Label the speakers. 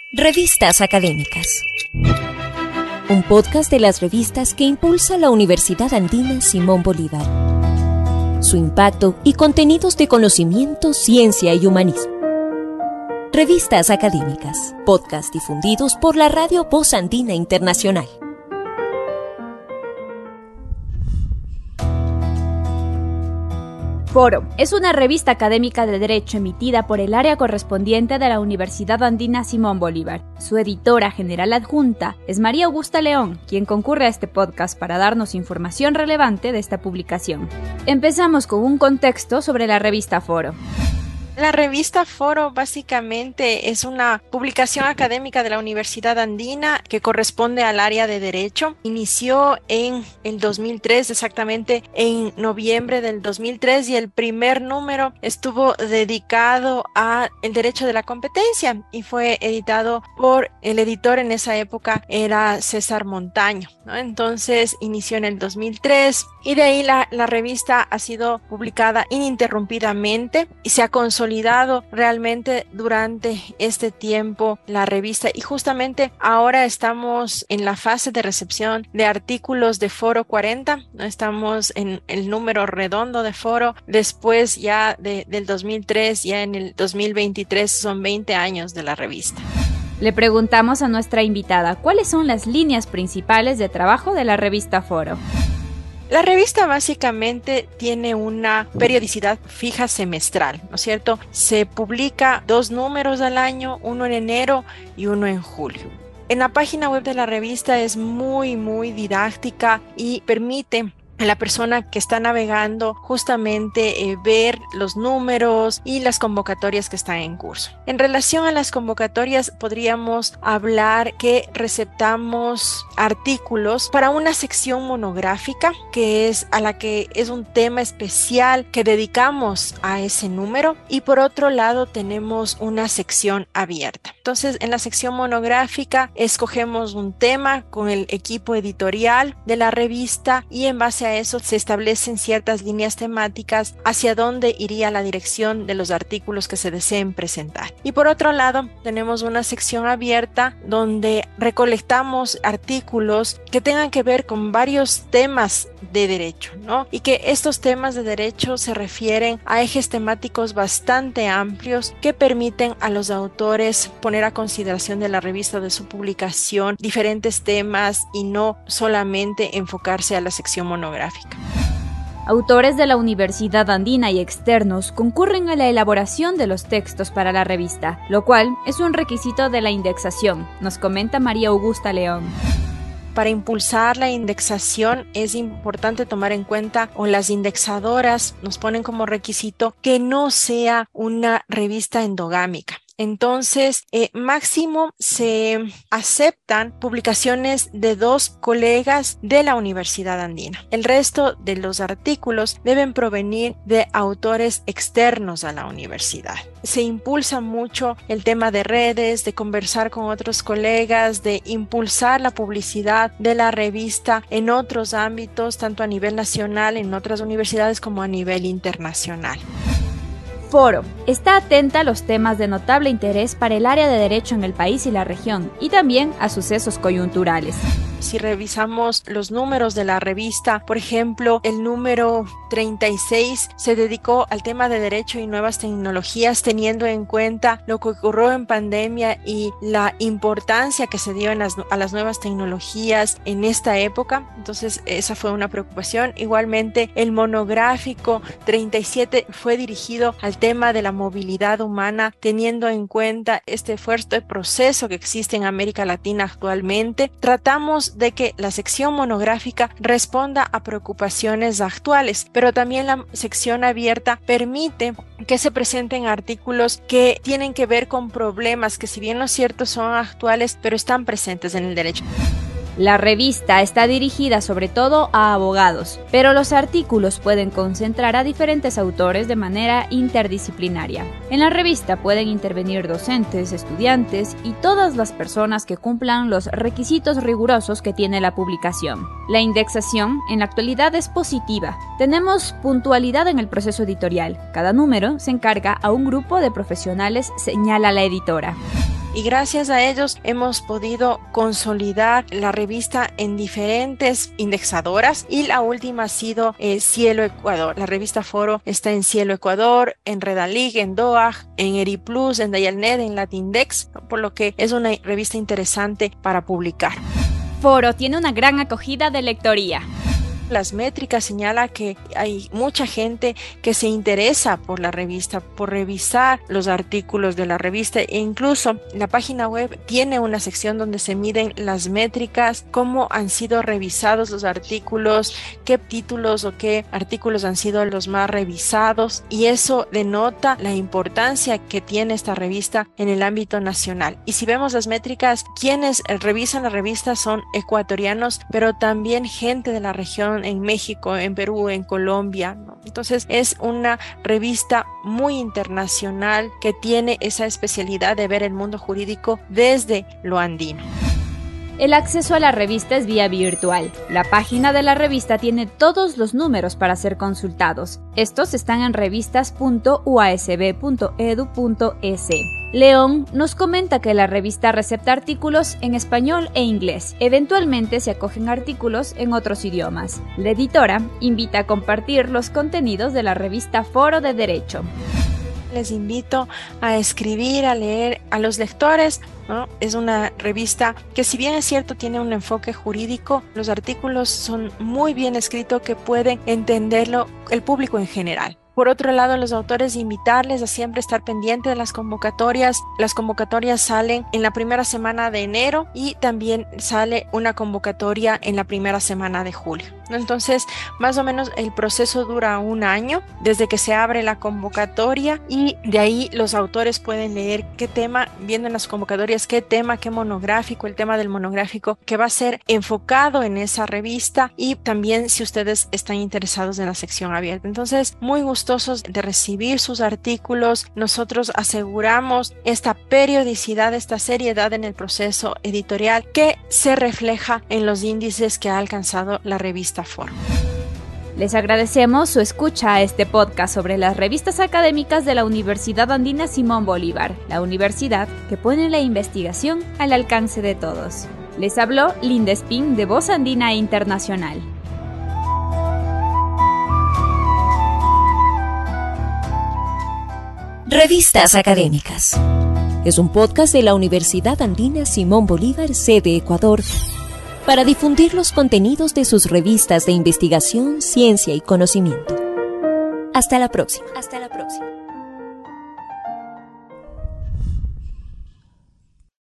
Speaker 1: Revistas Académicas. Un podcast de las revistas que impulsa la Universidad Andina Simón Bolívar. Su impacto y contenidos de conocimiento, ciencia y humanismo. Revistas Académicas, podcast difundidos por la Radio Voz Andina Internacional.
Speaker 2: Foro es una revista académica de derecho emitida por el área correspondiente de la Universidad Andina Simón Bolívar. Su editora general adjunta es María Augusta León, quien concurre a este podcast para darnos información relevante de esta publicación. Empezamos con un contexto sobre la revista Foro.
Speaker 3: La revista Foro básicamente es una publicación académica de la Universidad Andina que corresponde al área de Derecho. Inició en el 2003, exactamente en noviembre del 2003, y el primer número estuvo dedicado al derecho de la competencia y fue editado por el editor en esa época, era César Montaño, ¿no? Entonces inició en el 2003 y de ahí la revista ha sido publicada ininterrumpidamente y se ha consolidado realmente durante este tiempo la revista, y justamente ahora estamos en la fase de recepción de artículos de Foro 40, estamos en el número redondo de Foro, después ya del 2003, ya en el 2023 son 20 años de la revista.
Speaker 2: Le preguntamos a nuestra invitada cuáles son las líneas principales de trabajo de la revista Foro.
Speaker 3: La revista básicamente tiene una periodicidad fija semestral, ¿no es cierto? Se publica 2 números al año, uno en enero y uno en julio. En la página web de la revista es muy didáctica y permite a la persona que está navegando justamente ver los números y las convocatorias que están en curso. En relación a las convocatorias, podríamos hablar que receptamos artículos para una sección monográfica que es un tema especial que dedicamos a ese número, y por otro lado tenemos una sección abierta. Entonces, en la sección monográfica escogemos un tema con el equipo editorial de la revista y en base a eso se establecen ciertas líneas temáticas hacia dónde iría la dirección de los artículos que se deseen presentar. Y por otro lado, tenemos una sección abierta donde recolectamos artículos que tengan que ver con varios temas de derecho, ¿no? Y que estos temas de derecho se refieren a ejes temáticos bastante amplios que permiten a los autores poner a consideración de la revista o de su publicación diferentes temas y no solamente enfocarse a la sección monográfica.
Speaker 2: Autores de la Universidad Andina y externos concurren a la elaboración de los textos para la revista, lo cual es un requisito de la indexación, nos comenta María Augusta León.
Speaker 3: Para impulsar la indexación es importante tomar en cuenta, o las indexadoras nos ponen como requisito, que no sea una revista endogámica. Entonces, máximo se aceptan publicaciones de 2 colegas de la Universidad Andina. El resto de los artículos deben provenir de autores externos a la universidad. Se impulsa mucho el tema de redes, de conversar con otros colegas, de impulsar la publicidad de la revista en otros ámbitos, tanto a nivel nacional, en otras universidades, como a nivel internacional.
Speaker 2: Foro está atenta a los temas de notable interés para el área de derecho en el país y la región, y también a sucesos coyunturales.
Speaker 3: Si revisamos los números de la revista, por ejemplo, el número 36 se dedicó al tema de derecho y nuevas tecnologías, teniendo en cuenta lo que ocurrió en pandemia y la importancia que se dio a las nuevas tecnologías en esta época. Entonces, esa fue una preocupación. Igualmente, el monográfico 37 fue dirigido al tema de la movilidad humana, teniendo en cuenta este fuerte proceso que existe en América Latina actualmente. Tratamos de que la sección monográfica responda a preocupaciones actuales, pero también la sección abierta permite que se presenten artículos que tienen que ver con problemas que, si bien no es cierto, son actuales, pero están presentes en el derecho.
Speaker 2: La revista está dirigida sobre todo a abogados, pero los artículos pueden concentrar a diferentes autores de manera interdisciplinaria. En la revista pueden intervenir docentes, estudiantes y todas las personas que cumplan los requisitos rigurosos que tiene la publicación. La indexación en la actualidad es positiva. Tenemos puntualidad en el proceso editorial. Cada número se encarga a un grupo de profesionales, señala la editora.
Speaker 3: y gracias a ellos hemos podido consolidar la revista en diferentes indexadoras, y la última ha sido Cielo Ecuador. La revista Foro está en Cielo Ecuador, en Redalig, en DOAG, en Eriplus, en Dialnet, en Latindex, por lo que es una revista interesante para publicar.
Speaker 2: Foro tiene una gran acogida de lectoría.
Speaker 3: Las métricas señalan que hay mucha gente que se interesa por la revista, por revisar los artículos de la revista, e incluso la página web tiene una sección donde se miden las métricas, cómo han sido revisados los artículos, qué títulos o qué artículos han sido los más revisados, y eso denota la importancia que tiene esta revista en el ámbito nacional. Y si vemos las métricas, quienes revisan la revista son ecuatorianos, pero también gente de la región, en México, en Perú, en Colombia, ¿no? Entonces es una revista muy internacional que tiene esa especialidad de ver el mundo jurídico desde lo andino.
Speaker 2: El acceso a la revista es vía virtual. La página de la revista tiene todos los números para ser consultados. Estos están en revistas.uasb.edu.es. León nos comenta que la revista recepta artículos en español e inglés. Eventualmente se acogen artículos en otros idiomas. La editora invita a compartir los contenidos de la revista Foro de Derecho.
Speaker 3: Les invito a escribir, a leer a los lectores, ¿no? Es una revista que, si bien es cierto, tiene un enfoque jurídico, los artículos son muy bien escritos que pueden entenderlo el público en general. Por otro lado, los autores, invitarles a siempre estar pendientes de las convocatorias. Las convocatorias salen en la primera semana de enero y también sale una convocatoria en la primera semana de julio. Entonces, más o menos el proceso dura un año desde que se abre la convocatoria, y de ahí los autores pueden leer qué tema, viendo en las convocatorias qué tema, qué monográfico, el tema del monográfico que va a ser enfocado en esa revista, y también si ustedes están interesados en la sección abierta. Entonces, muy gustosos de recibir sus artículos. Nosotros aseguramos esta periodicidad, esta seriedad en el proceso editorial que se refleja en los índices que ha alcanzado la revista Foro.
Speaker 2: Les agradecemos su escucha a este podcast sobre las revistas académicas de la Universidad Andina Simón Bolívar, la universidad que pone la investigación al alcance de todos. Les habló Linda Espín, de Voz Andina Internacional.
Speaker 1: Revistas académicas. Es un podcast de la Universidad Andina Simón Bolívar, sede Ecuador, para difundir los contenidos de sus revistas de investigación, ciencia y conocimiento. Hasta la próxima.